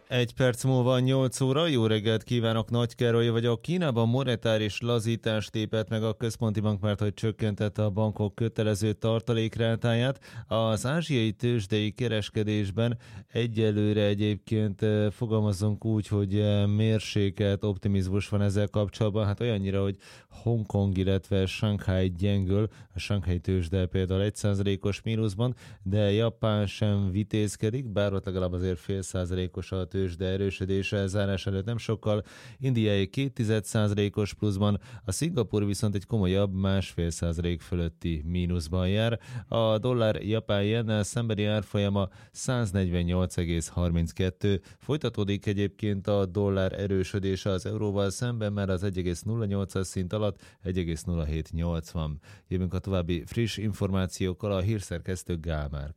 Egy perc múlva 8 óra, jó reggelt kívánok, Nagy Károly vagyok. Kínában monetáris lazítást lépett meg a központi bank, mert hogy csökkentette a bankok kötelező tartalékrátáját. Az ázsiai tőzsdei kereskedésben egyelőre egyébként fogalmazunk úgy, hogy mérsékelt optimizmus van ezzel kapcsolatban, hát olyannyira, hogy Hongkong, illetve Shanghai gyengül, a Shanghai tőzsde például 1%-os mínuszban, de Japán sem vitézkedik, bár ott legalább azért 0,5%-os a tőzsde erősödése zárás előtt nem sokkal, Indiai 0,2%-os pluszban, a Szingapúr viszont egy komolyabb 1,5% fölötti mínuszban jár. A dollár japán jennel szembeni árfolyama 148,32. Folytatódik egyébként a dollár erősödése az euróval szemben, már az 1,08-as szint alatt 1,0780. Jövünk a további friss információkkal, a hírszerkesztő Gál Márk.